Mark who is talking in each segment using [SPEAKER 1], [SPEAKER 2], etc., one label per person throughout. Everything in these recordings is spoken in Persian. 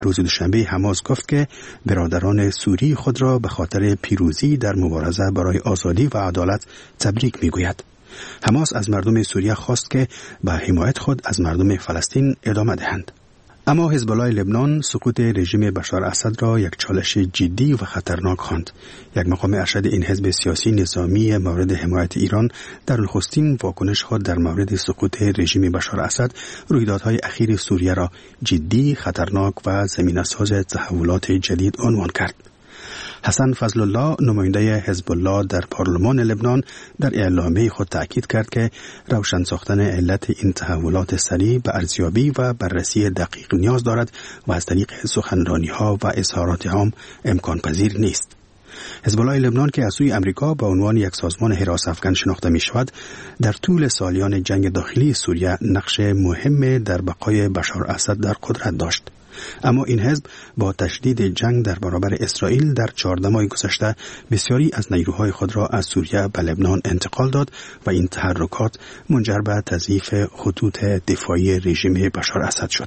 [SPEAKER 1] روز دوشنبه حماس گفت که برادران سوری خود را به خاطر پیروزی در مبارزه برای آزادی و عدالت تبریک میگوید. حماس از مردم سوریه خواست که به حمایت خود از مردم فلسطین ادامه دهند. اما حزب الله لبنان سقوط رژیم بشار اسد را یک چالش جدی و خطرناک خواند. یک مقام ارشد این حزب سیاسی نظامی مورد حمایت ایران در نخستین واکنش خود در مورد سقوط رژیم بشار اسد رویدادهای اخیر سوریه را جدی، خطرناک و زمینه‌ساز تحولات جدید عنوان کرد. حسن فضل الله نماینده حزب الله در پارلمان لبنان در اعلامیه خود تأکید کرد که روشن ساختن علت این تحولات سریع به ارزیابی و بررسی دقیق نیاز دارد و از طریق سخنرانی‌ها و اظهارات عام امکان پذیر نیست. حزب الله لبنان که از سوی امریکا به عنوان یک سازمان حراس افکن شناخته می شود، در طول سالیان جنگ داخلی سوریه نقش مهم در بقای بشار اسد در قدرت داشت. اما این حزب با تشدید جنگ در برابر اسرائیل در 14 ماه گذشته بسیاری از نیروهای خود را از سوریه به لبنان انتقال داد و این تحرکات منجر به تضعیف خطوط دفاعی رژیم بشار اسد شد.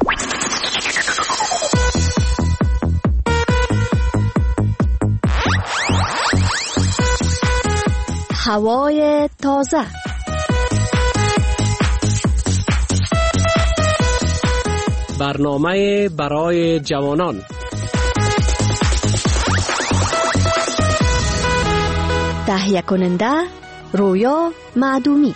[SPEAKER 2] هوای تازه.
[SPEAKER 3] برنامه برای جوانان.
[SPEAKER 2] تهیه کننده رویا معدومی.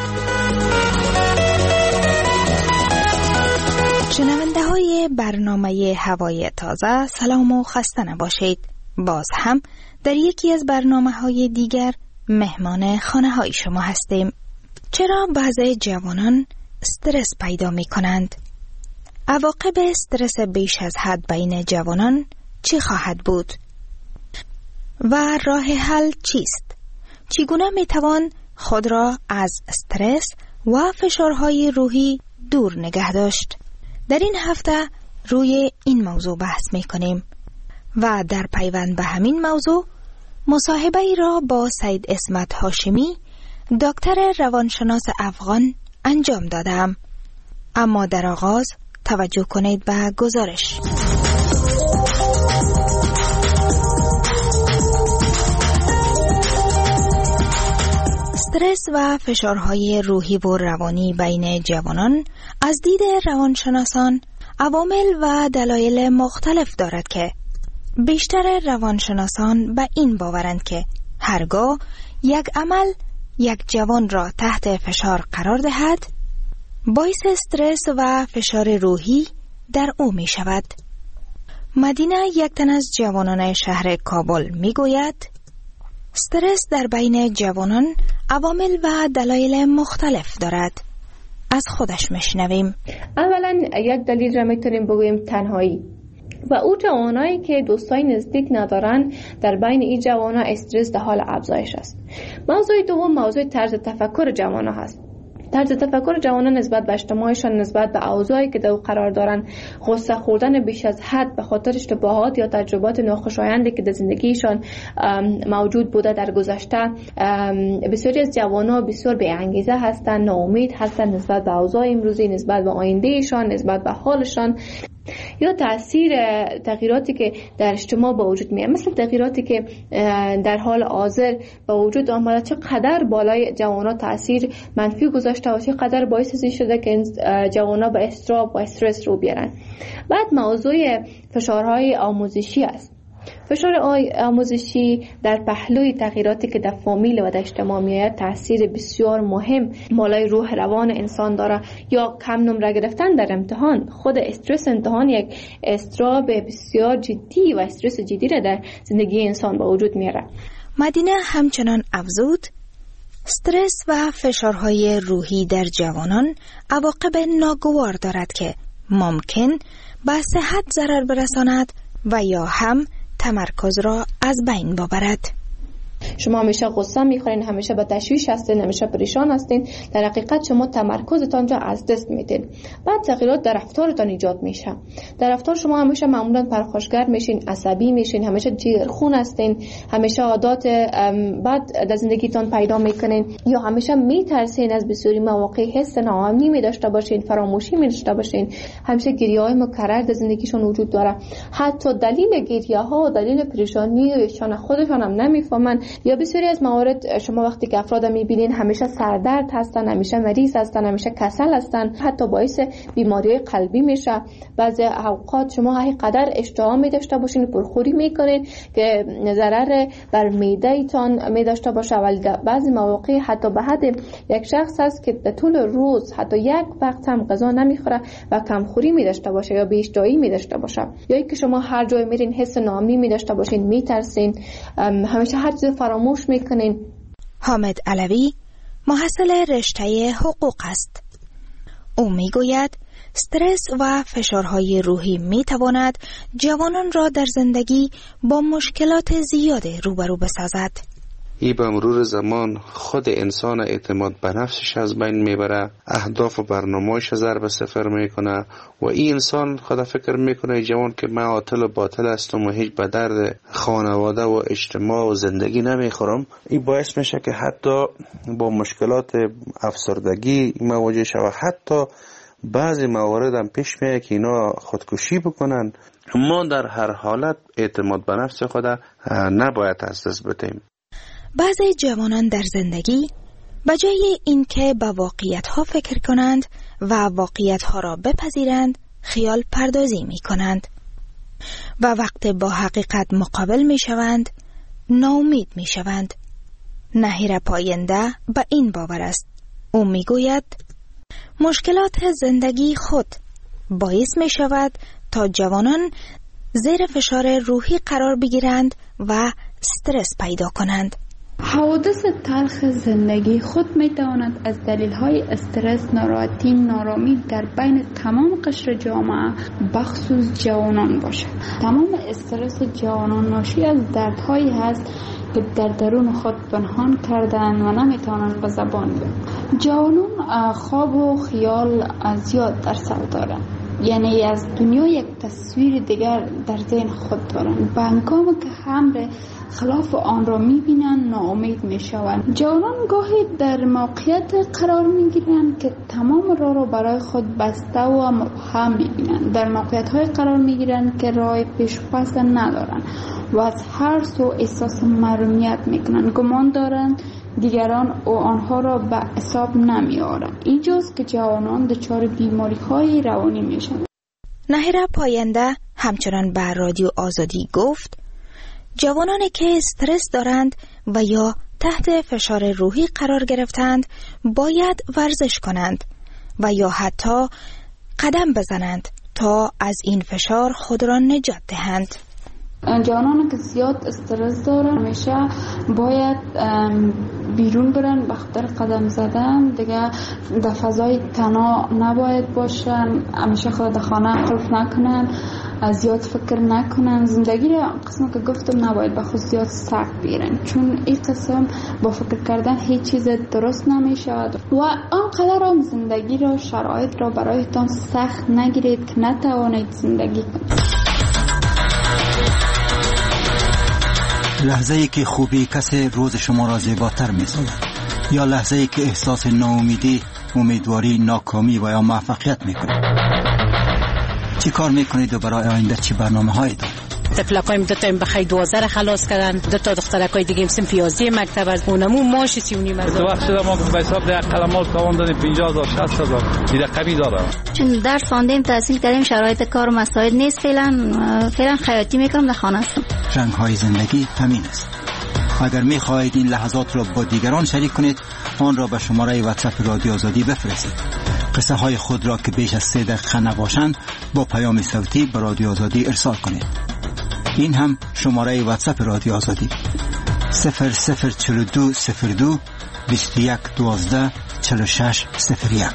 [SPEAKER 4] شنونده های برنامه هوای تازه، سلام و خسته نباشید. باز هم در یکی از برنامه های دیگر مهمان خانه های شما هستیم. چرا بعضی جوانان استرس پیدا می کنند؟ عواقب استرس بیش از حد بین جوانان چی خواهد بود؟ و راه حل چیست؟ چگونه می توان خود را از استرس و فشارهای روحی دور نگه داشت؟ در این هفته روی این موضوع بحث می کنیم و در پیوند به همین موضوع مصاحبه ای را با سید اسمت هاشمی، دکتر روانشناس افغان انجام دادم. اما در آغاز توجه کنید به گزارش. استرس و فشارهای روحی و روانی بین جوانان از دید روانشناسان عوامل و دلایل مختلف دارد که بیشتر روانشناسان به این باورند که هرگاه یک عمل یک جوان را تحت فشار قرار دهد، باعث استرس و فشار روحی در او می شود. مدینه، یک تن از جوانان شهر کابل می گوید استرس در بین جوانان عوامل و دلایل مختلف دارد. از خودش میشنویم.
[SPEAKER 5] اولا یک دلیل را میتونیم بگوییم تنهایی و او جوانایی که دوستای نزدیک ندارن. در بین این جوانا استرس در حال افزایش است. موضوع دوم موضوع طرز تفکر جوانا هست. طرز تفکر جوانان نسبت به اجتماعشان، نسبت به اوضاعی که در او قرار دارن، غصه خوردن بیش از حد به خاطر اشتباهات یا تجربات ناخوشایندی که در زندگیشان موجود بوده در گذشته. بسیاری از جوانا بسیار بی انگیزه هستند، ناامید هستند نسبت به اوضاع امروزی، نسبت به آیندهشان، نسبت به حالشان، یا تأثیر تغییراتی که در اجتماع به وجود میاد، مثل تغییراتی که در حال حاضر به وجود آمده چقدر بالای جوانا تأثیر منفی گذاشته و چقدر باعث این شده که جوانا به اضطراب و استرس رو بیارن. بعد موضوع فشارهای آموزشی است. فشار آموزشی در پهلوی تغییراتی که در فامیل و در اجتماع میاد تاثیر بسیار مهم بالای روح روان انسان داره. یا کم نمره گرفتن در امتحان، خود استرس امتحان یک اضطراب بسیار جدی و استرس جدی را در زندگی انسان به وجود میاره.
[SPEAKER 4] مدینه همچنان افزود استرس و فشارهای روحی در جوانان عواقب ناگوار دارد که ممکن به صحت ضرر برساند و یا هم تمرکز را از بین ببرد.
[SPEAKER 5] شما همیشه غصه میخورین، همیشه به تشویش هستین، همیشه پریشان هستین، در حقیقت شما تمرکزتان را از دست میدین. بعد تغییرات در رفتارتان ایجاد میشه. در رفتار شما همیشه معمولا پرخاشگر میشین، عصبی میشین، همیشه جیگرخون هستین، همیشه عادات بد در زندگیتان پیدا میکنین، یا همیشه میترسین از بسیاری مواقع، حس ناامنی می داشته باشین، فراموشی می داشته باشین، همیشه گریه‌های مکرر در زندگیشون وجود داره. حتی دلیل گریه‌ها و دلیل پریشانی ایشان خودشان هم نمیفهمن. یا بسیاری از موارد شما وقتی که افراد میبینین همیشه سردرد هستن، همیشه مریض هستن، همیشه کسل هستن، حتی باعث بیماری قلبی میشه. بعضی اوقات شما هر قدر اشتها می داشته باشین، پرخوری میکنین که ضرر بر معده ایتان می داشته باشه، ولی بعضی مواقع حتی به حد یک شخص هست که در طول روز حتی یک وقت هم غذا نمیخوره و کمخوری می داشته باشه یا بی‌اشتهایی می داشته باشه. یا اینکه شما هر جای میرین حس ناامنی می داشته باشین، میترسین، همیشه هر چیز فراموش میکنین.
[SPEAKER 4] حامد علوی محصل رشته حقوق است. او میگوید استرس و فشارهای روحی میتواند جوانان را در زندگی با مشکلات زیاد روبرو بسازد.
[SPEAKER 6] ای به مرور زمان خود انسان اعتماد به نفسش از بین میبره، اهداف و برنامه‌اش ضرب صفر میکنه و این انسان خود فکر میکنه جوان که من عاطل و باطل هستم و هیچ به درد خانواده و اجتماع و زندگی نمیخورم. این باعث میشه که حتی با مشکلات افسردگی مواجه شود. حتی بعضی موارد هم پیش میاد که اینا خودکشی بکنن. ما در هر حالت اعتماد به نفس خود نباید از دست بدیم.
[SPEAKER 4] بعضی جوانان در زندگی به جای اینکه به واقعیت‌ها فکر کنند و واقعیت‌ها را بپذیرند، خیال پردازی می‌کنند و وقت با حقیقت مقابل می‌شوند، ناامید می‌شوند. نهیر پاینده به این باور است. او می‌گوید مشکلات زندگی خود باعث می‌شود تا جوانان زیر فشار روحی قرار بگیرند و استرس پیدا کنند.
[SPEAKER 7] حوادث تلخ زندگی خود می تواند از دلیل‌های استرس، ناراحتی، نارامی در بین تمام قشر جامعه بخصوص جوانان باشد. تمام استرس جوانان ناشی از دردهایی هست که در درون خود پنهان کردن و نمی توانند به زبان بیارند. جوانان خواب و خیال زیاد در سر دارند، یعنی از دنیا یک تصویر دیگر در ذهن خود دارند. به هنگامی که امر خلاف آن را می‌بینند ناامید می‌شوند. جوانان گاهی در موقعیت قرار می‌گیرند که تمام راه را برای خود بسته و مبهم می‌بینند. در موقعیت‌های قرار می‌گیرند که راه پیش پس ندارند و از هر سو احساس محرومیت می‌کنند. گمان دارند دیگران و آنها را به حساب نمی‌آورند. اینجاست که جوانان دچار بیماری‌های روانی می‌شوند.
[SPEAKER 4] نهیر پاینده همچنان به رادیو آزادی گفت جوانانی که استرس دارند و یا تحت فشار روحی قرار گرفتند باید ورزش کنند و یا حتی قدم بزنند تا از این فشار خود را نجات دهند.
[SPEAKER 7] جوانانی که زیاد استرس دارن همیشه باید بیرون برن، به خاطر قدم زدن دیگه در فضای تنها نباید باشن، همیشه خود در خانه قلف نکنن، زیاد فکر نکنن. زندگی را قسم که گفتم نباید به خود زیاد سخت بگیرن، چون این قسم با فکر کردن هیچ چیز درست نمیشه و آنقدر هم زندگی را شرایط را برایتان سخت نگیرید که نتوانید زندگی کنید.
[SPEAKER 8] لحظه‌ای که خوبی کسی روز شما را زیباتر می‌سازد یا لحظه‌ای که احساس ناامیدی، امیدواری، ناکامی و یا موفقیت می‌کنید. چی کار می‌کنید و برای آینده چی برنامه‌هایی دارید؟
[SPEAKER 9] تفلقایم دو تا بخیر 12 خلاص کردن، دو تا دخترکای دیگه سنف 11 مکتب از اونمون ماش 39 از
[SPEAKER 10] تو وقت ما به حساب در کلمات کاوندن 50000 60000 این رقمی داره.
[SPEAKER 11] چون درس خواندیم، تحصیل کردیم، شرایط کار و مسائل نیست، فعلا خیاطی میکنم، در خانه هستم.
[SPEAKER 8] رنگ‌های زندگی همین است. اگر می‌خواهید این لحظات را با دیگران شریک کنید، آن را به شماره واتساپ رادیو آزادی بفرستید. قصه های خود را که بیش از 3 دقیقه نباشند با پیام صوتی به رادیو آزادی ارسال کنید. این هم شماره واتساپ رادیو آزادی 004202 2112 4601.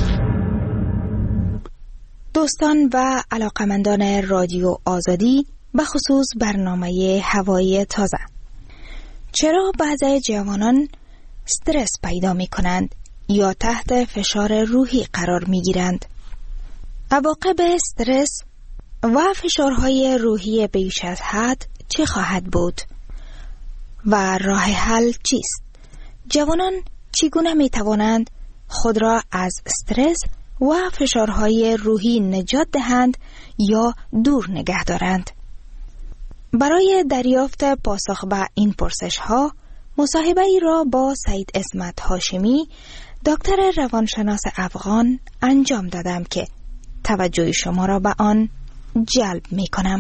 [SPEAKER 4] دوستان و علاقمندان رادیو آزادی، بخصوص برنامه هوای تازه. چرا بعضی جوانان استرس پیدا می کنند یا تحت فشار روحی قرار می گیرند؟ عواقب استرس و فشارهای روحی بیش از حد چه خواهد بود؟ و راه حل چیست؟ جوانان چگونه می توانند خود را از استرس و فشارهای روحی نجات دهند یا دور نگه دارند؟ برای دریافت پاسخ به این پرسش ها مصاحبه ای را با سید عصمت هاشمی دکتر روانشناس افغان انجام دادم که توجه شما را به آن جلب می کنم.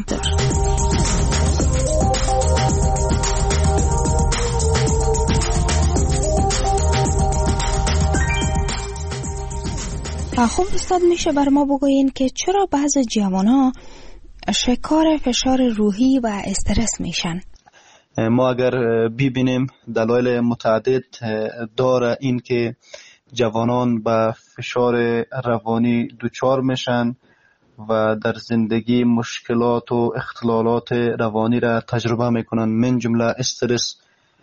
[SPEAKER 4] خب استاد، میشه بر ما بگوین که چرا بعض جوانان شکار فشار روحی و استرس میشن؟
[SPEAKER 12] ما اگر ببینیم دلایل متعدد داره این که جوانان به فشار روانی دچار میشن و در زندگی مشکلات و اختلالات روانی را تجربه میکنن، من جمله استرس.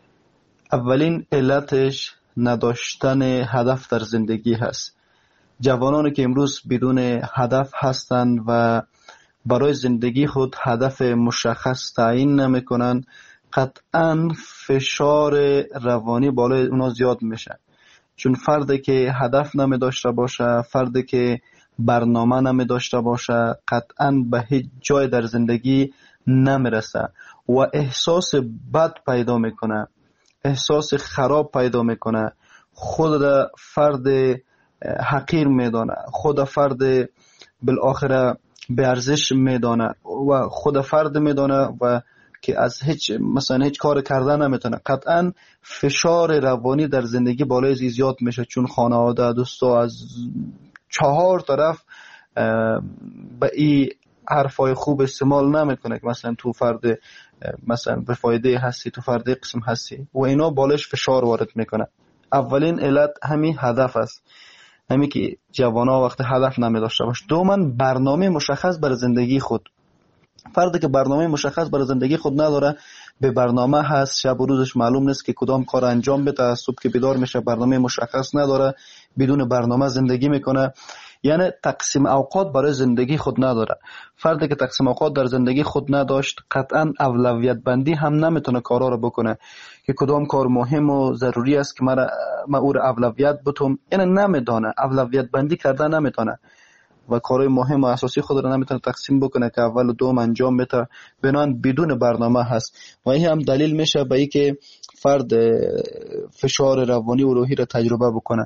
[SPEAKER 12] اولین علتش نداشتن هدف در زندگی هست. جوانانی که امروز بدون هدف هستند و برای زندگی خود هدف مشخص تعیین نمیکنن، قطعا فشار روانی بالای اونا زیاد میشه. چون فردی که هدف نمی داشته باشه، فردی که برنامه نمی داشته باشه، قطعا به هیچ جای در زندگی نمیرسه و احساس بد پیدا میکنه، احساس خراب پیدا میکنه، خود را فرد حقیر میدانه، خود فرد بالاخره به ارزش میدانه و خود فرد میدانه و که از هیچ کار کردن نمیتونه. قطعا فشار روانی در زندگی بالای زیاد میشه، چون خانواده، دوستا از 4 طرف به این حرفای خوب استعمال نمیکنه که مثلا تو فرد مثلا به فایده هستی، تو فرد قسم هستی و اینا بالش فشار وارد میکنه. اولین علت همین هدف است، همین که جوانا وقت هدف نمیداشته باشه. دوما برنامه مشخص برای زندگی خود. فردی که برنامه مشخص برای زندگی خود نداره، به برنامه هست، شب و روزش معلوم نیست که کدام کار انجام بده، صبح که بیدار میشه برنامه مشخص نداره، بدون برنامه زندگی میکنه، یعنی تقسیم اوقات برای زندگی خود نداره. فردی که تقسیم اوقات در زندگی خود نداشت، قطعا اولویت بندی هم نمیتونه کارا رو بکنه که کدام کار مهم و ضروری است که من او رو اولویت بتم، یعنی نمیدونه، اولویت بندی کرده نمیتونه و کارهای مهم و اساسی خود را نمیتونه تقسیم بکنه که اول و دوم انجام بده، بنان بدون برنامه هست و این هم دلیل میشه به اینکه فرد فشار روانی و روحی را تجربه بکنه.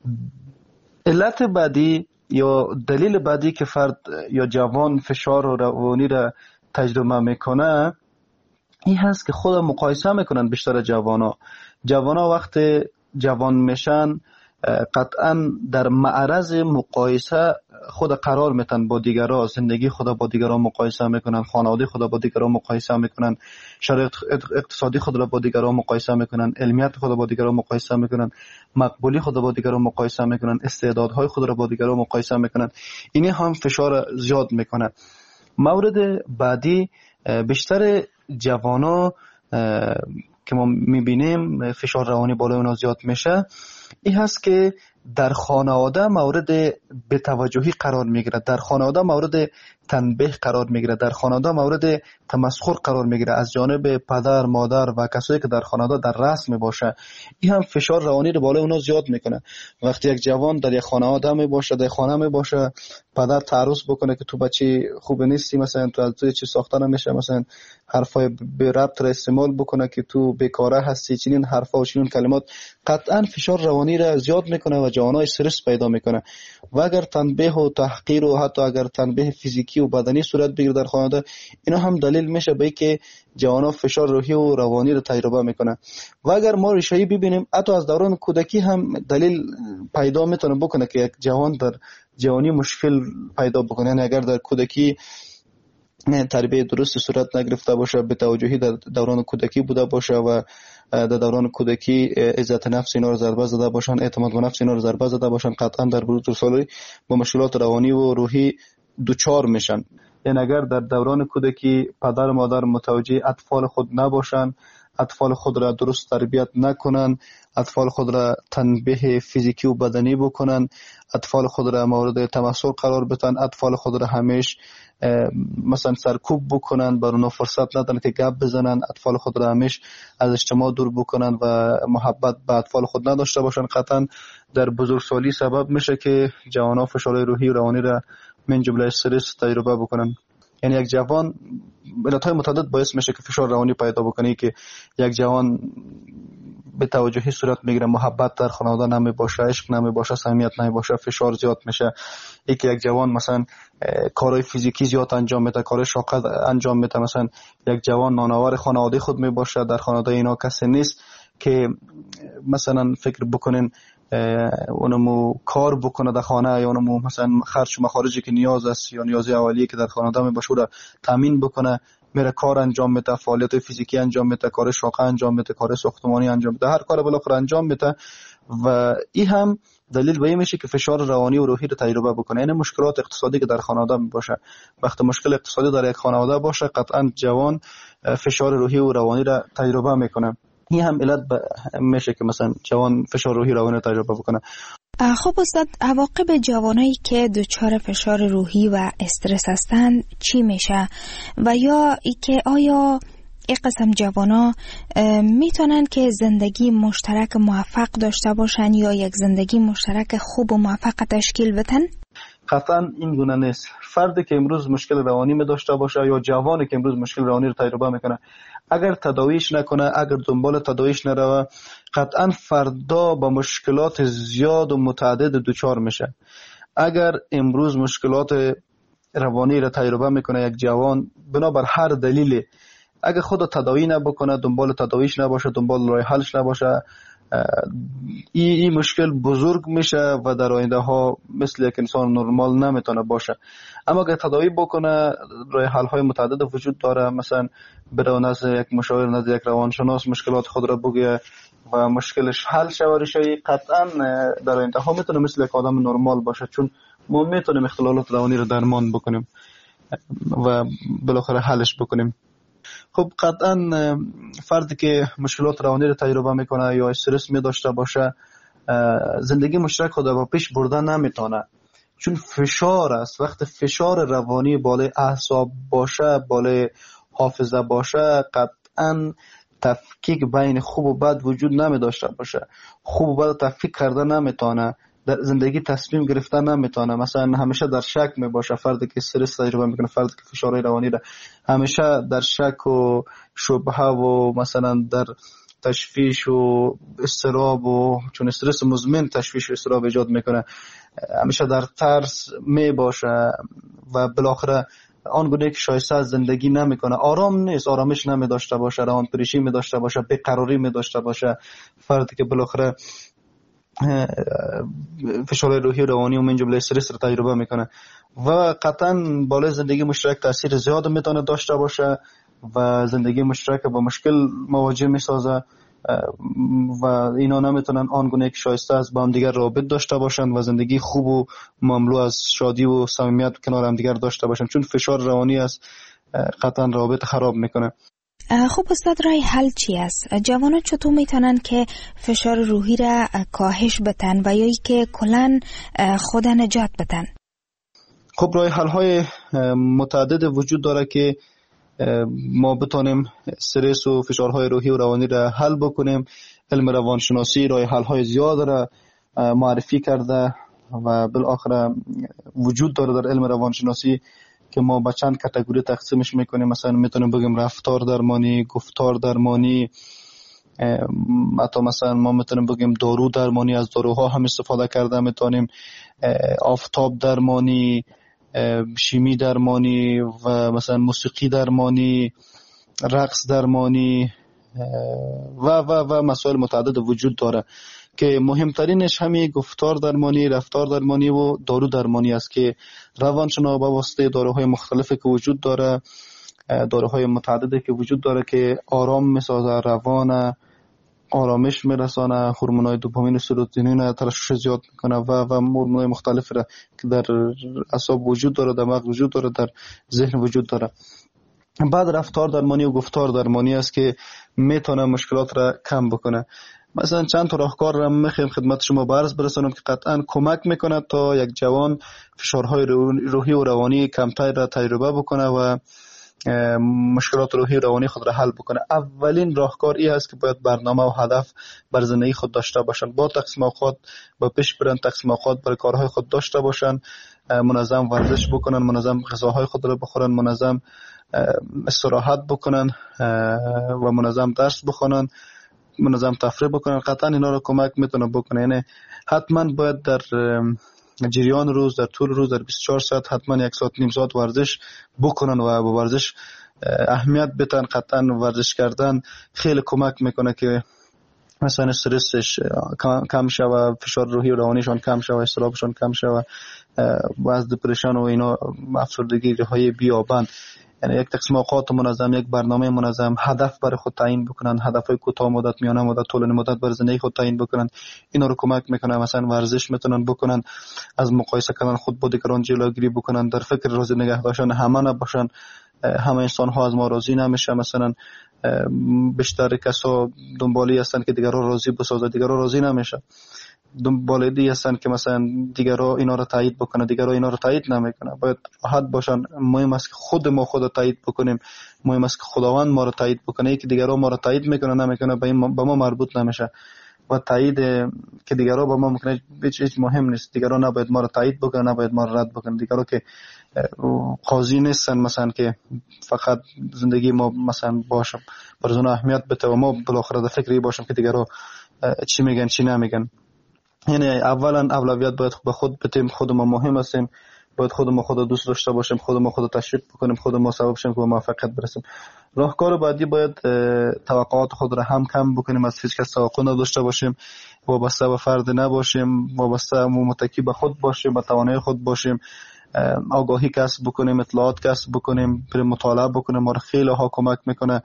[SPEAKER 12] علت بعدی یا دلیل بعدی که فرد یا جوان فشار روانی را تجربه میکنه این هست که خود مقایسه میکنن. بیشتر جوانا وقت جوان میشن قطعا در معرض مقایسه خود قرار میتن با دیگران، زندگی خود با دیگران مقایسه میکنن، خانواده خود با دیگران مقایسه میکنن، شرایط اقتصادی خود را با دیگران مقایسه میکنن، علمیت خود با دیگران مقایسه میکنن، مقبولی خود با دیگران مقایسه میکنن، استعدادهای خود را با دیگران مقایسه میکنن. اینی هم فشار زیاد میکنه. مورد بعدی، بیشتر جوانا که ما میبینیم فشار روانی بالای اونا زیاد میشه، این هست که در خانواده مورد بی‌توجهی قرار میگیره، در خانواده مورد تنبیه قرار میگیره، در خانواده مورد تمسخر قرار میگیره از جانب پدر، مادر و کسایی که در خانواده در رأس میباشه. این هم فشار روانی رو بالای اونا زیاد میکنه. وقتی یک جوان در یک خانواده میباشه، در خانه میباشه، پدر تعرض بکنه که تو بچه خوب نیستی، مثلا تو از چی ساخته نمیشه، مثلا حرفای به ربط را استعمال بکنه که تو بیکاره هستی، چنین حرفا و چنین کلمات، قطعا فشار روانی را زیاد میکنه و جوانای استرس پیدا میکنه. و اگر تنبیه و تحقیر و حتی اگر تنبیه فیزیکی و بدنی صورت بگیره در خانواده، اینا هم دلیل میشه به اینکه جوانا فشار روحی و روانی رو تجربه میکنه. و اگر ما ریشه‌ای ببینیم، حتی از دوران کودکی هم دلیل پیدا میتونه بکنه که یک جوان در جوانی مشکل پیدا بکنه. یعنی اگر در کودکی تربیت درست صورت نگرفته باشه، به توجهی در دوران کودکی بوده باشه و در دوران کودکی عزت نفس اینا رو ضربه زده باشن، اعتماد به نفس اینا رو ضربه زده باشن، قطعا در بلوغ سالاری با مشکلات روانی و روحی دوچار میشن. یعنی اگر در دوران کودکی پدر و مادر متوجه اطفال خود نباشند، اطفال خود را درست تربیت نکنند، اطفال خود را تنبیه فیزیکی و بدنی بکنند، اطفال خود را مورد تمسخر قرار بدن، اطفال خود را همیشه مثلا سرکوب بکنند، بر اونها فرصت ندن که گپ بزنند، اطفال خود را همیشه از اجتماع دور بکنند و محبت به اطفال خود نداشته باشند، قطعا در بزرگسالی سبب میشه که جوانان فشار روحی و روانی را من جمله استرس تجربه بکنند. یعنی یک جوان علتهای متعدد باعث میشه که فشار روانی پیدا بکنه که یک جوان به توجهی صورت میگیره، محبت در خانواده نمی باشه، عشق نمی باشه، صمیمیت نمی باشه، فشار زیاد میشه. یکی یک جوان مثلا کارهای فیزیکی زیاد انجام میده، کارهای شاق انجام میده، مثلا یک جوان نانآور خانواده خود می باشه، در خانواده اینا کسی نیست که مثلا فکر بکنن اونمو کار بکنه در خانه، یا اونمو مثلا خرج و مخارجی که نیاز است یا نیازی اولیه که در خانواده می باشه را تامین بکنه، میره کار انجام میده، فعالیت فیزیکی انجام میده، کار شاقه انجام میده، کار ساختمانی انجام میده، هر کار بالاخره انجام میده و این هم دلیل به این میشه که فشار روانی و روحی رو تجربه بکنه. یعنی مشکلات اقتصادی که در خانواده باشه، وقتی مشکل اقتصادی در یک خانواده باشه قطعا جوان فشار روحی و روانی را تجربه میکنه. این هم علت میشه که مثلا جوان فشار روحی روانی را تجربه بکنه.
[SPEAKER 4] خب استاد، عواقب جوانایی که دچار فشار روحی و استرس هستند چی میشه؟ و یا ای که آیا این قسم جوانا میتونن که زندگی مشترک موفق داشته باشن یا یک زندگی مشترک خوب و موفق تشکیل بدن؟
[SPEAKER 12] قطعا این گونه نیست. فردی که امروز مشکل روانی می داشته باشه یا جوانی که امروز مشکل روانی رو تجربه میکنه، اگر تداویش نکنه، اگر دنبال تداویش نروه، قطعا فردا با مشکلات زیاد و متعدد دچار میشه. اگر امروز مشکلات روانی رو تجربه میکنه یک جوان بنابر هر دلیلی، اگر خود تداوی نبکنه، دنبال تداویش نباشه، دنبال راه حلش نباشه، این مشکل بزرگ میشه و در آینده ها مثل یک انسان نرمال نمیتونه باشه. اما اگر تداوی بکنه، راه حل های متعدد وجود داره، مثلا بره نزد یک مشاور، نزد یک روانشناس مشکلات خود را بگه و مشکلش حل شوی، قطعا در آینده ها میتونه مثل یک آدم نرمال باشه، چون ما میتونیم اختلالات روانی رو درمان بکنیم و بالاخره حلش بکنیم. خب قطعا فردی که مشکلات روانی رو تجربه میکنه یا استرس می داشته باشه، زندگی مشترک خود با پیش بردن نمیتونه، چون فشار است. وقت فشار روانی بالای اعصاب باشه، بالای حافظه باشه، قطعا تفکیک بین خوب و بد وجود نمی داشته باشه. خوب و بد تفکیک کرده نمیتونه، در زندگی تصمیم گرفتن نمیتونه. مثلا همیشه در شک می باشه. فردی که استرس تجربه میکنه، فردی که فشار روانی را همیشه در شک و شبهه و مثلا در تشویش و اضطراب، و چون استرس مزمن تشویش و اضطراب ایجاد میکنه، همیشه در ترس می باشه و بالاخره آنگونه که شایسته از زندگی نمیکنه، آرام نیست، آرامش نمی داشته باشه، روان پریشی می داشته باشه، بیقراری می داشته باشه. فردی که بالاخره فشار روحی و روانی و من جمله استرس رو تجربه میکنه و قطعا بالای زندگی مشترک تاثیر زیاد میتونه داشته باشه و زندگی مشترک با مشکل مواجه میسازه و اینا نمیتونن آنگونه که شایسته از با هم دیگر رابط داشته باشن و زندگی خوب و مملو از شادی و صمیمیت کنار هم دیگر داشته باشن، چون فشار روانی است قطعا رابط خراب میکنه.
[SPEAKER 4] خب استاد، رای حل چی است؟ جوانان چطور میتونن که فشار روحی را کاهش بدن و یا ای که کلن خود نجات بدن؟
[SPEAKER 12] خب رای حل های متعدد وجود داره که ما بتونیم استرس و فشارهای روحی و روانی را حل بکنیم. علم روانشناسی رای حل های زیاد را معرفی کرده و بالاخره وجود داره در علم روانشناسی که ما با چند کاتگوری تقسیمش میکنیم. مثلا میتونیم بگیم رفتار درمانی، گفتار درمانی، حتی مثلا ما میتونیم بگیم دارو درمانی، از داروها هم استفاده کرده میتونیم، آفتاب درمانی، شیمی درمانی و مثلا موسیقی درمانی، رقص درمانی و مسائل متعدد وجود داره که مهمترینش همین گفتار درمانی، رفتار درمانی و دارو درمانی است که روانشناس با واسطه داروهای مختلفی که وجود داره، داروهای متعددی که وجود داره که آرام میسازه روان، آرامش میرسانه، هورمونای دوپامین و سروتونین ترشح زیاد میکنه و هورمونای مختلف را که در اعصاب وجود داره، دماغ وجود داره، در ذهن وجود داره. بعد رفتار درمانی و گفتار درمانی است که میتونه مشکلات را کم بکنه. مثلا چند تا راهکار را میخوایم خدمت شما عرض برسانم که قطعا کمک میکنه تا یک جوان فشارهای روحی و روانی کمتر را تجربه بکنه و مشکلات روحی و روانی خود را حل بکنه. اولین راهکار این است که باید برنامه و هدف بر زندگی خود داشته باشن، با تقسیم اوقات با پیش برن، تقسیم اوقات برای کارهای خود داشته باشن، منظم ورزش بکنن، منظم غذاهای خود را بخورن، منظم استراحت بکنن و منظم درس بخونن، منظم تفریح بکنن. قطعا اینا رو کمک میتونه بکنه. یعنی حتما باید در جریان روز، در طول روز، در 24 ساعت حتما 1 ساعت نیم ساعت ورزش بکنن و با ورزش اهمیت بدن. قطعا ورزش کردن خیلی کمک میکنه که مثلا استرسش کم شوه، فشار روحی و روانیشان کم شوه، اضطرابشان کم شوه و از دپرشن و اینا افسردگی های بیابند. یعنی یک تقسیم اوقات منظم، یک برنامه منظم، هدف برای خود تعیین بکنن، هدفهای کوتاه مدت، میانه مدت، طولانی مدت برای زندگی خود تعیین بکنن. اینا رو کمک میکنه. مثلا ورزش میتونن بکنن، از مقایسه کردن خود با دیگران جلوگیری بکنن، در فکر راضی نگه داشتن همه نباشن. همه انسان ها از ما راضی نمیشه. مثلا بیشتر کسا دنبالی هستن که دیگران راضی بسازه، دیگران راضی نمیشه. دنبالی هستن که مثلا دیگران اینا رو تایید بکنه، دیگران اینا رو تایید نمیکنه. باید راحت باشن. مهم است که خود ما خود تایید بکنیم، مهم است که خداوند ما رو تایید بکنه. ای که دیگران ما رو تایید میکنه نمیکنه به ما مربوط نمیشه. و تایید که دیگران با ما میکنه هیچ مهم نیست. دیگران نباید ما رو تایید بکنه، نباید ما رو رد بکنه. دیگران که قاضی نیستن مثلا که فقط زندگی ما مثلا باشم برای اون اهمیت بده و ما بالاخره در فکری باشم که دیگران چی میگن چی نمیگن. یعنی اولا اولویت باید به خود بدیم. خود ما مهم هستیم. باید خود ما خود دوست داشته باشیم، خود ما خود تشویق بکنیم، خود ما سبب شیم که به موفقیت برسیم. راهکار بعدی باید توقعات خود را هم کم بکنیم، از هیچ کس توقع نداشته باشیم، وابسته به فرد نباشیم، وابسته متکی به خود باشیم، به توانایی خود باشیم، آگاهی کسب بکنیم، اطلاعات کسب بکنیم، بریم مطالعه بکنیم. ما را خیلی ها کمک میکنه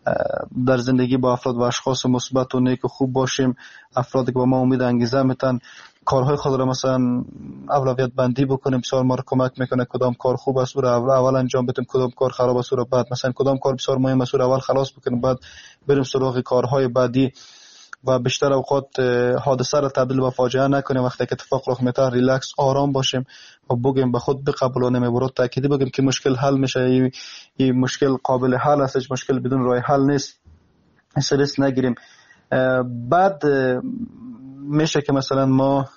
[SPEAKER 12] در زندگی با افراد و اشخاص مثبت و نیک و خوب باشیم، افرادی که به ما امید انگیزه میتن. کارهای خود را مثلا اولویت بندی بکنیم، بسیار ما را کمک میکنه. کدام کار خوب است رو اول انجام بدیم، کدام کار خراب است رو بعد، مثلا کدام کار بسیار مهم است رو اول خلاص بکنیم، بعد بریم سراغ کارهای بعدی. و بیشتر اوقات حادثه را تبدیل به فاجعه نکنیم. وقتی که اتفاق رخ میده ریلکس آرام باشیم و بگیم به خود بقبولانیم، عبارات تأکیدی بگیم که مشکل حل میشه، این مشکل قابل حل است، مشکل بدون راه حل نیست، استرس نگیریم. بعد میشه که مثلا ما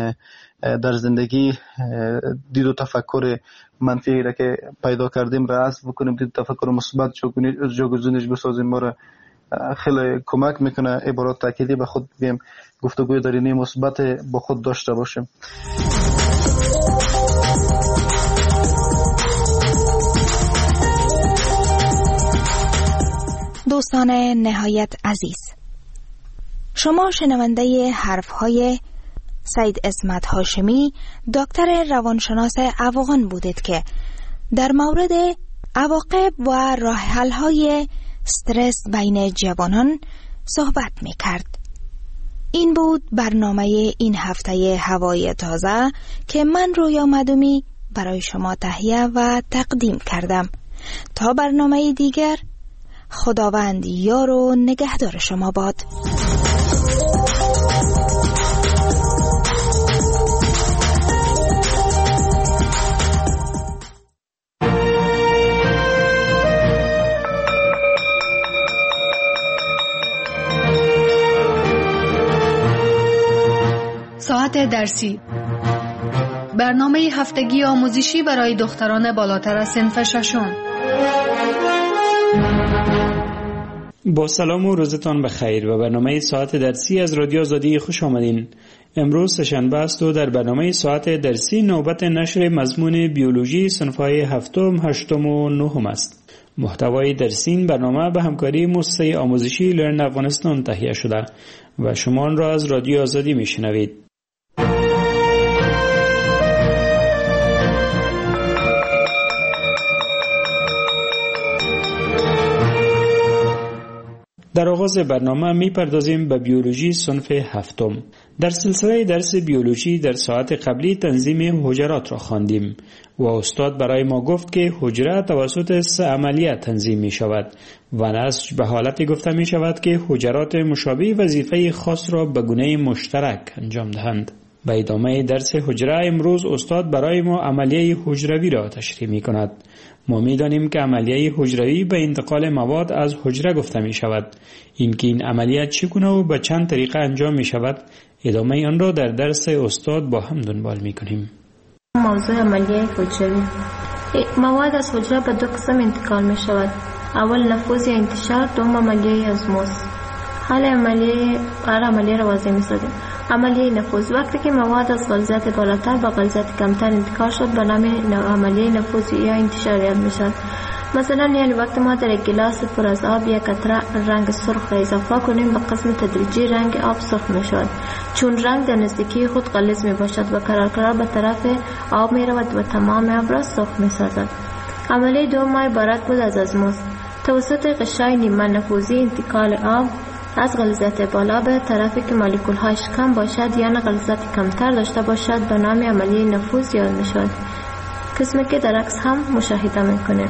[SPEAKER 12] در زندگی دید و تفکر منفی را که پیدا کردیم را حذف بکنیم، دید و تفکر مثبت جاگزینش بسازیم. ما را خیلی کمک میکنه. عبارات تأکیدی به خود بگیم، گفتگوی درونی مثبت با خود داشته باشیم.
[SPEAKER 4] دوستان نهایت عزیز، شما شنونده حرفهای سید عصمت هاشمی، دکتر روانشناس افغان بودید که در مورد عواقب و راه حل‌های استرس بین جوانان صحبت می‌کرد. این بود برنامه این هفته هوای تازه که من رویا مدومی برای شما تهیه و تقدیم کردم. تا برنامه دیگر، خداوند یار و نگهدار شما باد.
[SPEAKER 13] ساعت درسی، برنامه هفتگی آموزشی برای دختران بالاتر از صنف ششم.
[SPEAKER 14] با سلام و روزتان بخیر. و برنامه ساعت درسی از رادیو آزادی خوش آمدین. امروز سه‌شنبه است و در برنامه ساعت درسی نوبت نشر مضمون بیولوژی صنف‌های هفتم، هشتم و نهم است. محتوای درسی این برنامه به همکاری مؤسسه آموزشی لرن افغانستان تهیه شده و شما آن را از رادیو آزادی میشنوید. در آغاز برنامه می پردازیم به بیولوژی صنف هفتم. در سلسله درس بیولوژی در ساعت قبلی تنظیم حجرات را خواندیم و استاد برای ما گفت که حجره توسط 3 عملیه تنظیم می شود و نسج به حالتی گفته می شود که حجرات مشابه وظیفه خاص را به گونه مشترک انجام دهند. به ادامه درس حجره امروز استاد برای ما عملیه حجروی را تشریح می کند. ما می دانیم که عملیه حجروی به انتقال مواد از حجره گفته می شود. اینکه این عملیه چگونه و به چند طریقه انجام می شود، ادامه آن را در درس استاد با هم دنبال می کنیم.
[SPEAKER 5] موضوع عملیه حجروی. مواد از حجره به 2 قسم انتقال می شود. اول نفوذ یا انتشار، دوم عملیه ازموز. حال عملیه را واضح می سازیم. عملیه نفوذ: وقتی که مواد از غلظت بالاتر به غلظت کمتر انتقال شد به نام عملیه نفوذ یا انتشار یاد می شود. مثلا یعنی وقتی ما در یک گلاس پر از آب یک قطره رنگ سرخ را اضافه کنیم به قسم تدریجی رنگ آب سرخ می شود، چون رنگ در نزدیکی خود غلیظ می باشد و قرار به طرف آب می رود و تمام آب را سرخ می سازد. عملیه دوم عبارت بود از ازموز. توسط غشای نیمه نفوذی انتقال آب از غلظت بالا به طرفی که مولکول هاش کم باشد یا غلظت کمتر داشته باشد به نام عملیه نفوذ یاد می شود، قسمی که در عکس هم مشاهده می کنیم.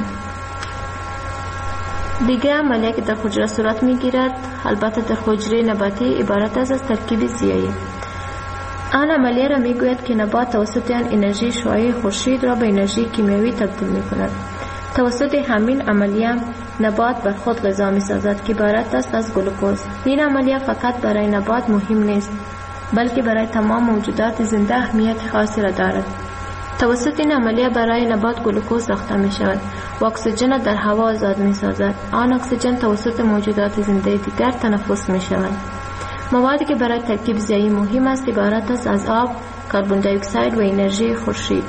[SPEAKER 5] دیگر عملیه که در حجره صورت می گیرد، البته در حجره نباتی، عبارت از ترکیب ضیایی. آن عملیه را می گوید که نبات توسط آن انرژی شعاعی خورشید را به انرژی کیمیایی تبدیل می کند. توسط همین عملیه نبات بر خود غذا می سازد که عبارت است از گلوکوز. این عملیه فقط برای نبات مهم نیست، بلکه برای تمام موجودات زنده اهمیت خاصی را دارد. توسط این عملیه برای نبات گلوکوز ساخته می شود و اکسیژن در هوا آزاد می سازد. آن اکسیژن توسط موجودات زنده دیگر تنفس می شود. موادی که برای ترکیب ضیایی مهم است عبارت است از آب، کربن دی اکساید و انرژی خورشید.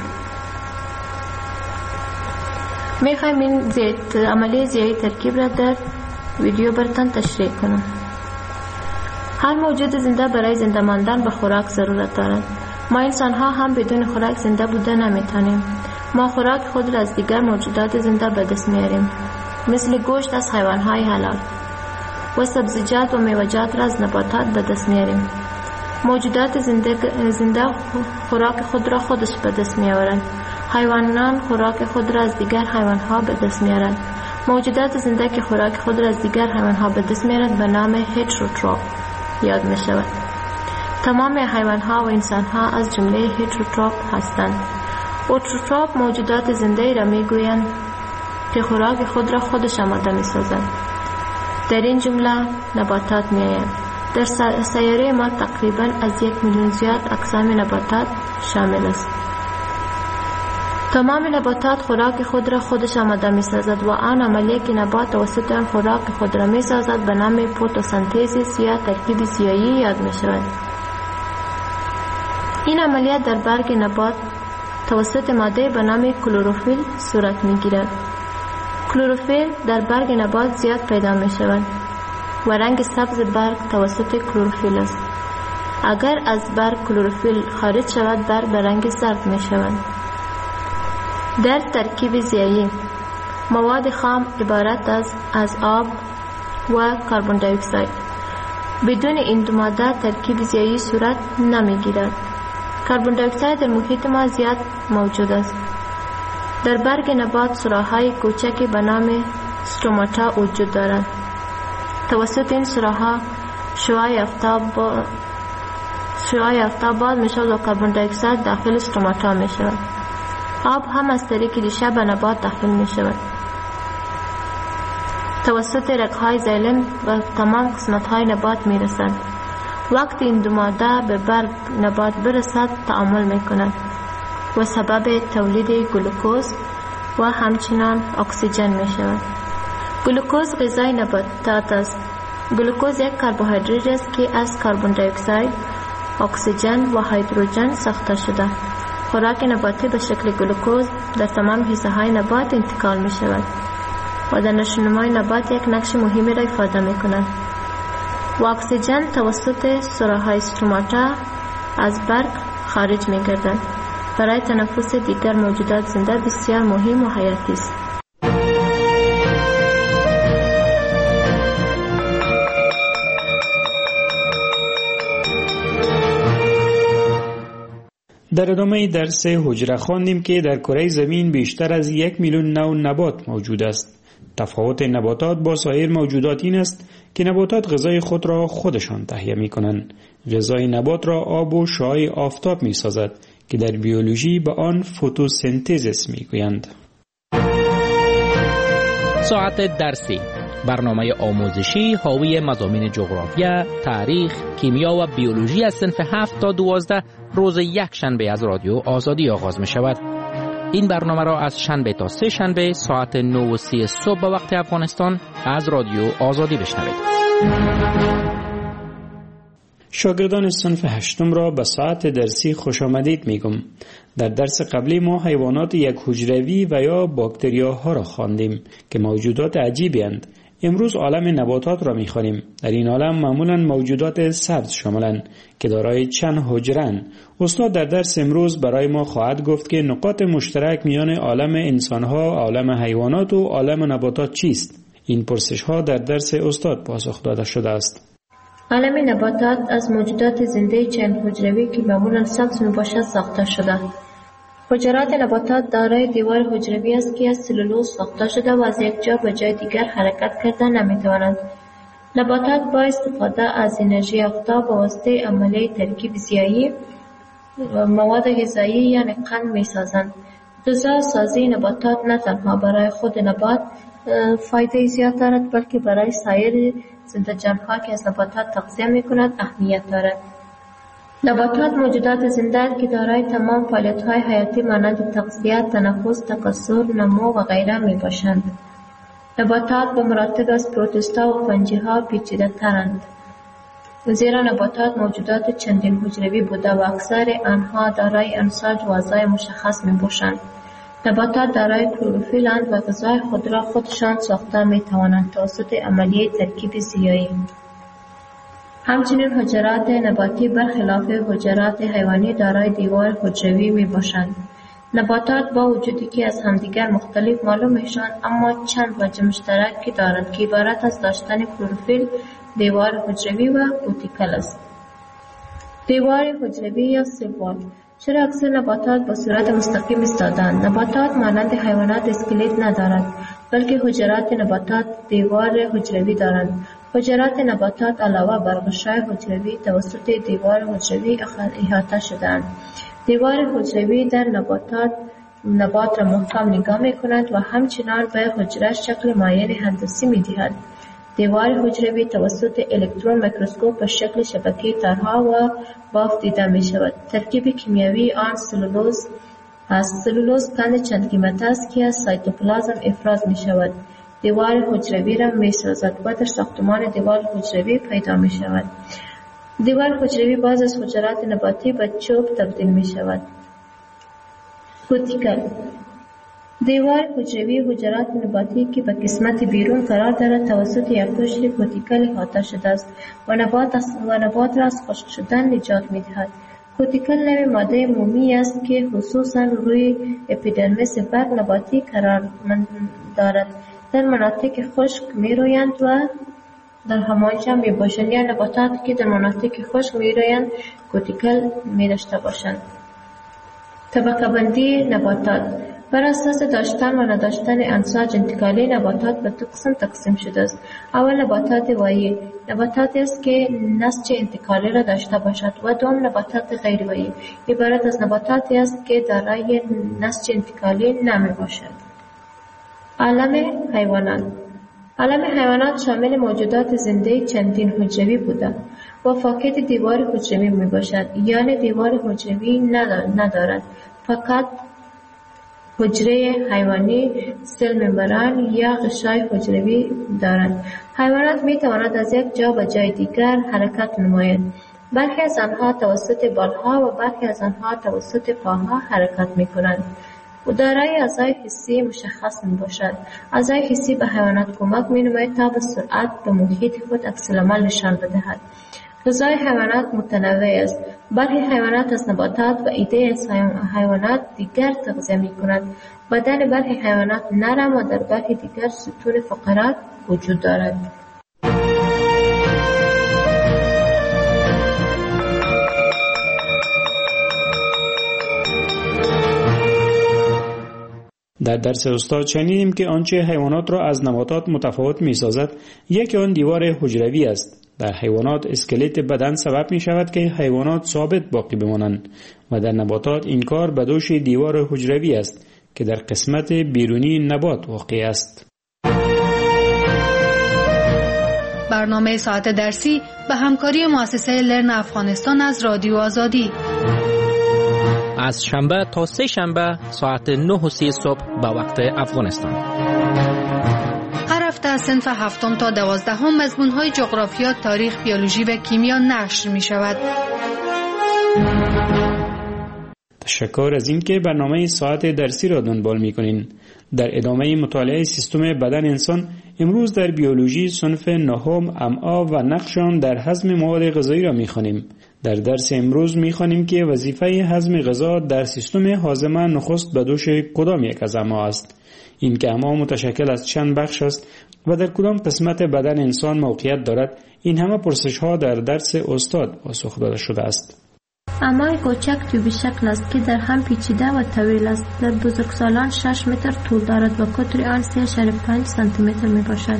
[SPEAKER 5] می خواهیم این عملیه ضیایی ترکیب را در ویدیو براتون تشریح کنم. هر موجود زنده برای زنده ماندن به خوراک ضرورت دارد. ما انسان ها هم بدون خوراک زنده بوده نمیتونیم. ما خوراک خود را از دیگر موجودات زنده به دست میاریم، مثل گوشت از حیوان های حلال و سبزیجات و میوه‌جات را از نباتات به دست میاریم. موجودات زنده خوراک خود را خودش به دست میآورند. حیوانان خوراک خود را از دیگر حیوان ها به دست میارند. موجودات زنده که خوراک خود را از دیگر حیوان ها به دست میارند به نام هتروتروف یاد می شود. تمام حیوان ها و انسان ها از جمله هتروتروف هستند. اوتروتروف موجودات زنده را می گویند که خوراک خود را خودش آماده می سازند. در این جمله نباتات می آیند. در سیاره ما تقریبا از 1 میلیون زیاد اقسام نباتات شامل است. تمام نباتات خوراک خود را خودش آماده می سازد و آن عملیه که نبات توسط آن خوراک خود را می سازد به نام فتوسنتز یا ترکیب ضیایی یاد می شود. این عملیات در برگ نبات توسط ماده به نام کلروفیل صورت می گیرد. کلروفیل در برگ نبات زیاد پیدا می شود و رنگ سبز برگ توسط کلروفیل است. اگر از برگ کلروفیل خارج شود برگ به رنگ زرد می شود. در ترکیب ضیایی مواد خام عبارت از آب و کربن دی اکساید. بدون این دو ماده ترکیب ضیایی صورت نمی گیرد. کربن دی اکساید در محیط ما زیاد موجود است. در برگ نبات سوراخ‌های کوچکی به نام استروماتا وجود دارد. توسط این سوراخ‌ها شعاع آفتاب باز می شود و کربن دی اکساید داخل استروماتا می شود. آب هم از طریق ریشه به نبات داخل می شود. توسط رگ‌های زایلم و تمام قسمت‌های نبات می رسد. وقتی این دو ماده به برگ نبات برسد تعامل می کند و سبب تولید گلوکوز و همچنان اکسیژن می شود. گلوکوز غذای نباتات است. گلوکوز یک کربوهیدرات است که از کربن دی اکساید، اکسیژن و هیدروژن ساخته شده. خوراک نباتی به شکل گلوکوز در تمام حصه های نبات انتقال می شود و در نشونمای نبات یک نقش مهمی را ایفاده می کند. و اکسیژن توسط سوراخ‌های استروماتا از برگ خارج می گردد. برای تنفس دیگر موجودات زنده بسیار مهم و حیاتی است.
[SPEAKER 14] در ادامه درس حجره خواندیم که در کره زمین بیشتر از 1 میلیون نوع نبات موجود است. تفاوت نباتات با سایر موجودات این است که نباتات غذای خود را خودشان تهیه می کنند. غذای نبات را آب و شعاع آفتاب می سازد که در بیولوژی به آن فتوسنتز می گویند.
[SPEAKER 15] ساعت درسی، برنامه آموزشی حاوی مضامین جغرافیا، تاریخ، کیمیا و بیولوژی از صنف 7 تا 12 روز یک شنبه از رادیو آزادی آغاز می شود. این برنامه را از شنبه تا سه شنبه ساعت 9:30 صبح به وقت افغانستان از رادیو آزادی بشنوید.
[SPEAKER 14] شاگردان صنف 8 را به ساعت درسی خوش آمدید میگم. در درس قبلی ما حیوانات یک حجروی و یا باکتریاها را خواندیم که موجودات عجیبی اند. امروز عالم نباتات را میخوانیم. در این عالم معمولا موجودات سبز شاملند که دارای چند حجره‌اند. استاد در درس امروز برای ما خواهد گفت که نقاط مشترک میان عالم انسانها، عالم حیوانات و عالم نباتات چیست؟ این پرسش‌ها در درس استاد پاسخ داده شده است.
[SPEAKER 5] عالم نباتات از موجودات زنده چند حجروی که معمولا سبز میباشد ساخته شده. حجرات نباتات دارای دیوار حجروی است که از سلولوز ساخته شده و از یک جا به جای دیگر حرکت کرده نمیتواند. نباتات با استفاده از انرژی آفتاب به واسطه عملیه ترکیب ضیایی مواد غذایی یعنی قند میسازند. غذا سازی نباتات نه تنها برای خود نبات فایده زیاد دارد بلکه برای سایر زنده جانها که از نباتات تغذیه میکند اهمیت دارد. نباتات موجودات زنده که دارای تمام فعالیت‌های حیاتی مانند تغذیه، تنفس، تکثر، نمو و غیره میباشند. نباتات به مراتب از پروتوستا و فنجی‌ها پیچیده‌ترند. زیرا نباتات موجودات چندین حجروی بوده و اکثر آنها دارای انساج و اعضای مشخص میباشند. نباتات دارای کلروفیل اند و غذای خود را خودشان ساخته میتوانند توسط عملیه ترکیب ضیایی. همچنین حجرات نباتی برخلاف حجرات حیوانی دارای دیوار حجروی میباشند. نباتات با وجودی که از همدیگر مختلف معلوم میشوند اما چند وجه مشترکی دارند که عبارت از داشتن کلروفیل، دیوار حجروی و کوتیکل است. دیوار حجروی یا سلول. چرا اکثر نباتات به صورت مستقیم ایستاده‌اند؟ نباتات مانند حیوانات اسکلت ندارد بلکه حجرات نباتات دیوار حجروی دارند. حجرات نباتات علاوه بر غشای حجروی توسط دیوار حجروی احاطه شده‌اند. دیوار حجروی در نبات را محکم نگاه می‌کند و همچنان به حجره شکل مایع هندسی می‌دهد. دیوار حجروی توسط الکترون میکروسکوپ به شکل شبکه تارها و بافت دیده می‌شود. ترکیب کیمیایی آن سلولوز است. سلولوز قند چند قیمت است که از سایتوپلازم افراز می‌شود. دیوار حجروی را می‌سازد و در ساختمان دیوار حجروی پیدا می‌شود. دیوار حجروی باز از حجرات نباتی به چوب تبدیل می‌شود. کوتیکل. دیوار حجروی حجرات نباتی که به قسمت بیرون قرار دارد توسط یک قشر کوتیکل احاطه شده است و نبات را از خشک شدن نجات می‌دهد. کوتیکل نوع ماده مومی است که خصوصاً روی اپیدرمیس برگ نباتی قرار دارد. در مناطق خشک می‌رویند و در همانجا میباشند یا نباتاتی که در مناطق خشک می‌رویند کوتیکل می‌داشته باشند. طبقه بندی نباتات. بر اساس داشتن و نداشتن انساج انتقالی نباتات به دو قسم تقسیم شده است. اول نباتات وایی، نباتاتی است که نسج انتقالی را داشته باشد و دوم نباتات غیر وایی، عبارت از نباتاتی است که دارای نسج انتقالی نمی باشد. عالم حیوانات. عالم حیوانات شامل موجودات زنده چندین حجروی بوده و فاقد دیوار حجروی می باشد، یعنی دیوار حجروی ندارد، فقط حجره حیوانی، سل ممبران یا غشای حجروی دارند. حیوانات می تواند از یک جا به جای دیگر حرکت نماید. برخی از آنها توسط بالها و برخی از آنها توسط پاها حرکت می کنند. و دارای اعضای حسی مشخص می باشد. اعضای حسی به حیوانات کمک می نماید تا به سرعت به محیط خود عکس‌العمل نشان بدهد. غذای حیوانات متنوع است. برخی حیوانات از نباتات و ایده از حیوانات دیگر تغذیه می کنند. بدن برخی حیوانات نرم و در برخی دیگر ستون فقرات وجود دارد.
[SPEAKER 14] در درس استاد شنیدیم که آنچه حیوانات را از نباتات متفاوت می سازد یکی آن دیوار حجروی است. در حیوانات اسکلت بدن سبب می شود که حیوانات ثابت باقی بمانند و در نباتات این کار به دوش دیوار حجروی است که در قسمت بیرونی نبات واقع است.
[SPEAKER 13] برنامه ساعت درسی به همکاری مؤسسه لرن افغانستان از رادیو آزادی
[SPEAKER 15] از شنبه تا سه شنبه ساعت 9:30 صبح به وقت افغانستان.
[SPEAKER 13] هر هفته از صنف 7 تا 12 مضمون‌های جغرافیا، تاریخ، بیولوژی و کیمیا نشر می شود.
[SPEAKER 14] تشکر از اینکه برنامه ساعت درسی را دنبال می‌کنین. در ادامه مطالعه سیستم بدن انسان، امروز در بیولوژی صنف 9 امعا و نقش آن در هضم مواد غذایی را می‌خوانیم. در درس امروز می‌خوانیم که وظیفه هضم غذا در سیستم هاضمه نخست به دوش کدام یک از امعا است. این که امعا متشکل از چند بخش است و در کدام قسمت بدن انسان موقعیت دارد، این همه پرسش‌ها در درس استاد پاسخ داده شده است.
[SPEAKER 16] امعای کوچک توبی شکل است که در هم پیچیده و طویل است. در بزرگسالان 6 متر طول دارد و قطر آن 3.5 سانتی متر می باشد.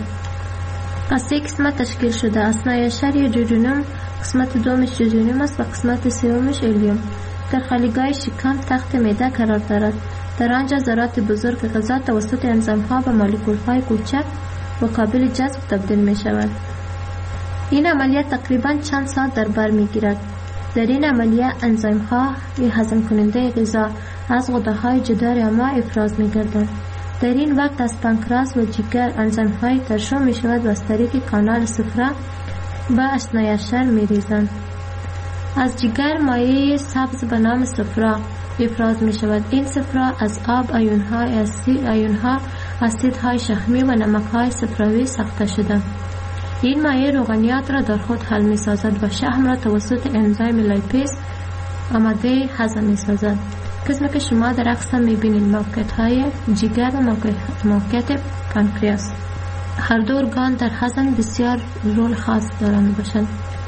[SPEAKER 16] از 3 قسمت تشکیل شده است. نایشر یا جوجونوم، قسمت دومش جوجونوم است و قسمت سومش الیوم. در خالیگاه شکم تخت معده قرار دارد. در آنجا ذرات بزرگ غذا توسط انزیم‌ها و مولکول‌های کوچک و قابل جذب تبدیل می شود. این عملیات تقریباً چند ساعت در بر می گیرد. در این عملیه انزیم‌ها هضم کننده غذا از غده‌های جدار امعا افراز می‌گردند. در این وقت از پانکراس و جگر انزیم‌های ترشح می‌شود و از طریق کانال صفرا به اثنی‌عشر می‌ریزند. از جگر مایع سبز به نام صفرا افراز می‌شود. این صفرا از آب، آیون‌ها، اسیدهای شحمی و نمک‌های صفراوی ساخته شده. این مایع روغنیات را در خود حل می سازد و شحم را توسط انزیم لیپیز آماده هضم می سازد. قسمی که شما در عکس می بینید موقعیت های جگر و موقعیت پانکریاس. هر دو ارگان در هضم بسیار رول خاص دارند باشند.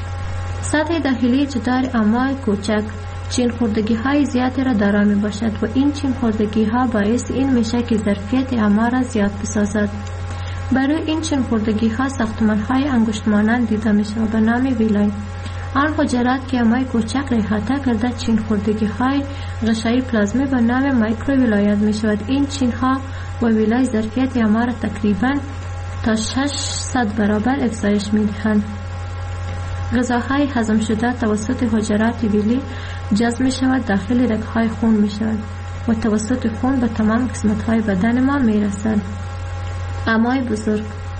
[SPEAKER 16] سطح داخلی جدار امعای کوچک چین خوردگی های زیادی را دارا می باشد و این چین خوردگی ها باعث این میشه که ظرفیت امعا را زیاد بسازد. برای این چین خوردگی ها ساختمان های انگشت مانند دیده می شود به نام ویلای. آن حجرات که امعای کوچک را احاطه کرده چین خوردگی های غشای پلازمی به نام مایکرو ویلایت می شود. این چین ها و ویلای ظرفیت امعا را تقریبا تا 600 برابر افزایش می دهند. غذاهای هضم شده توسط حجرات ویلی جذب می شود داخل رگهای خون می شود و توسط خون به تمام قسمت های بدن ما می رسد. امعای بزرگ،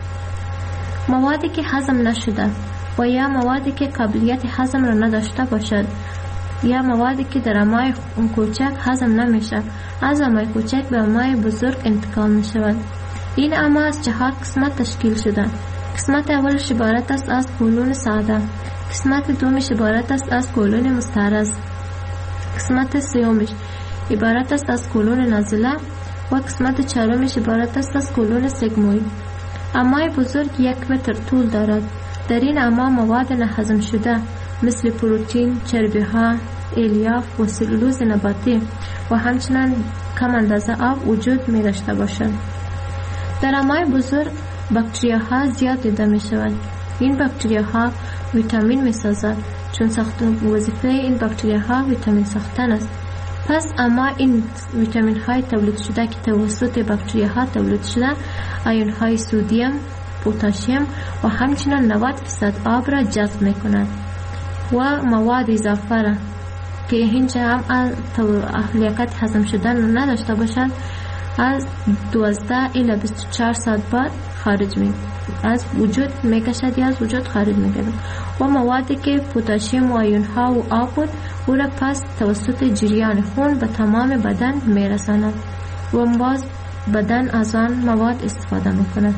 [SPEAKER 16] موادی که هضم نشده و یا موادی که قابلیت هضم را نداشته باشد یا موادی که در امعای کوچک هضم نمیشه از امعای کوچک به امعای بزرگ انتقال می شود. این امعا از 4 قسمت تشکیل شده. قسمت اولش عبارت است از کولون ساده، قسمت دومش عبارت است از کولون مستعرض، قسمت سومش عبارت است از کولون نازله و قسمت چهارمش عبارت است از کولون سگموید. امعای بزرگ 1 متر طول دارد. در این امعا مواد نهضم شده مثل پروتئین، چربی‌ها، الیاف و سلولوز نباتی و همچنین کم اندازه آب وجود می داشته باشد. در امعای بزرگ باکتریاها زیاد دیده می شود. این باکتریاها ویتامین می سازد چون وظیفه این باکتریاها ویتامین ساختن است. پس اما این ویتامین های تولید شده که توسط باکتریاها تولید شده آیون های سودیم، پتاسیم و همچنین 90% آب را جذب می کند و مواد اضافه را که اینجا هم لیاقت هضم شدن نداشته باشد از 12 الی 24 ساعت بعد خارج می از وجود می کشد یا از وجود خارج می گردد و موادی که پتاسیم و آیون ها و آب بود او را پس توسط جریان خون به تمام بدن می رساند و باز بدن از آن مواد استفاده می کند.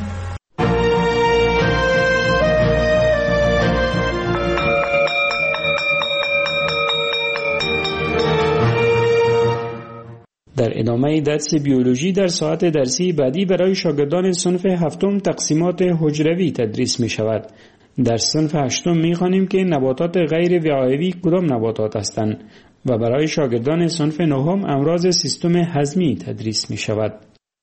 [SPEAKER 14] در ادامه درس بیولوژی در ساعت درسی بعدی برای شاگردان صنف 7 تقسیمات حجروی تدریس می شود. در صنف 8 می خوانیم که نباتات غیر وعایی کدام نباتات هستند و برای شاگردان صنف 9 امراض سیستم هضمی تدریس می شود.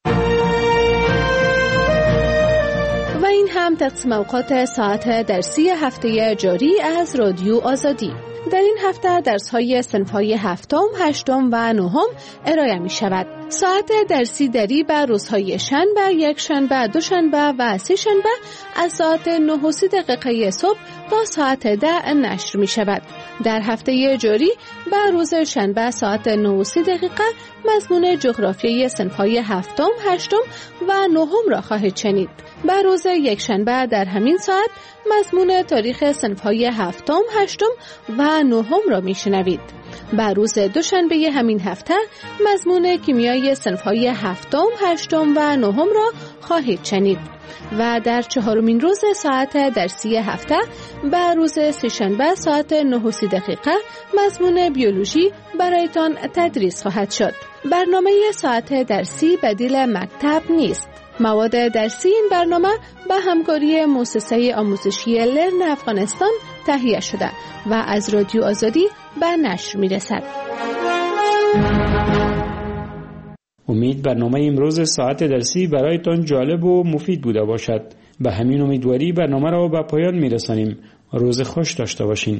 [SPEAKER 17] هم تقسیم اوقات ساعت درسی هفته جاری از رادیو آزادی. در این هفته درس‌های صنف‌های هفتم، هشتم و نهم ارائه می‌شود. ساعت درسی دری بر روزهای شنبه، یکشنبه، دوشنبه و سه‌شنبه از ساعت 9:30 صبح تا ساعت 10 نشر می‌شود. در هفته جاری بر روز شنبه ساعت 9:30 مضمون جغرافیای صنف‌های هفتم، هشتم و نهم را خواهید شنید. بر روز یکشنبه در همین ساعت مضمون تاریخ صنف‌های هفتم، هشتم و نهم را میشنوید. بر روز دوشنبه همین هفته مضمون کیمیای صنف‌های هفتم، هشتم و نهم را خواهید شنید. و در چهارمین روز ساعت درسی هفته بر روز سه‌شنبه ساعت 9:30 مضمون بیولوژی برایتان تدریس خواهد شد. برنامه ساعت درسی بدیل مکتب نیست. مواد درسی این برنامه به همکاری مؤسسه آموزشی لرن افغانستان تهیه شده و از رادیو آزادی به نشر می‌رسد.
[SPEAKER 14] امید برنامه امروز ساعت درسی برایتان جالب و مفید بوده باشد. به همین امیدواری برنامه را به پایان می‌رسانیم. روز خوش داشته باشین.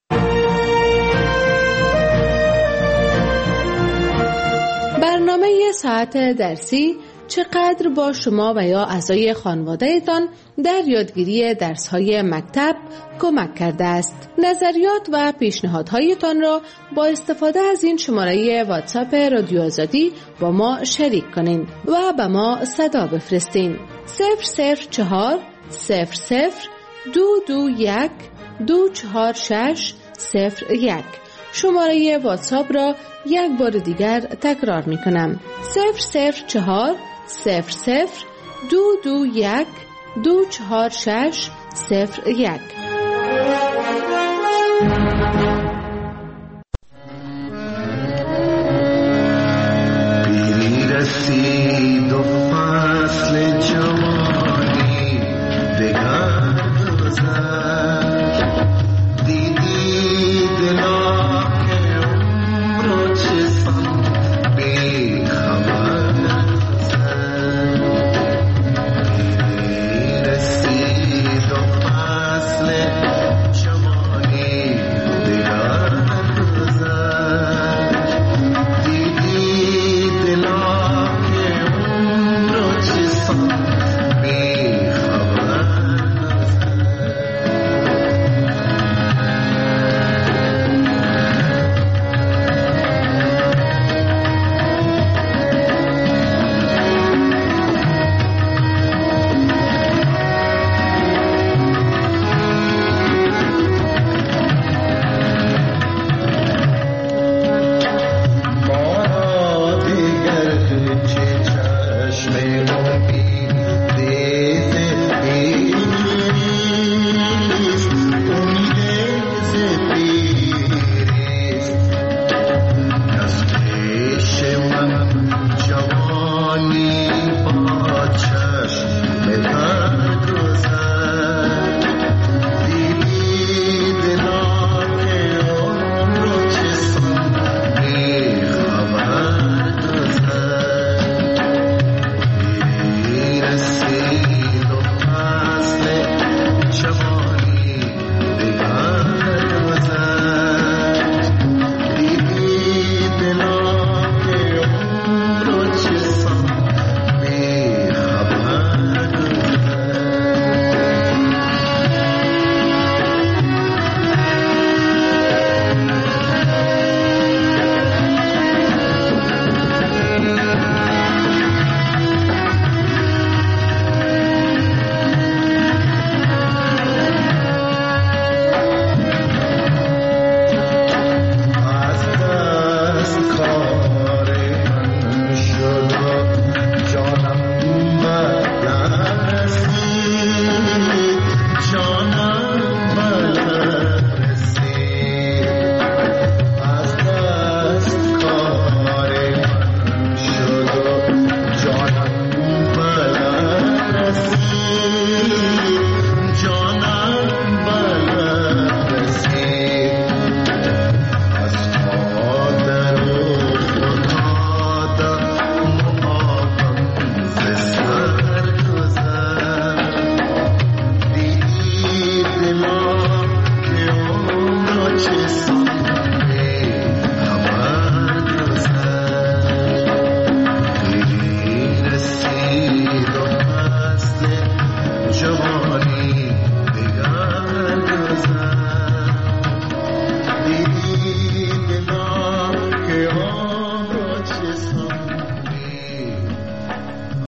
[SPEAKER 17] برنامه ساعت درسی چقدر با شما و یا اعضای خانواده‌تان در یادگیری درس‌های مکتب کمک کرده است. نظریات و پیشنهادهایتان را با استفاده از این شماره واتساپ رادیو آزادی با ما شریک کنین و به ما صدا بفرستین. 004 00 221 246 01. شماره واتساپ را یک بار دیگر تکرار می کنم. 004 00 221 246 01.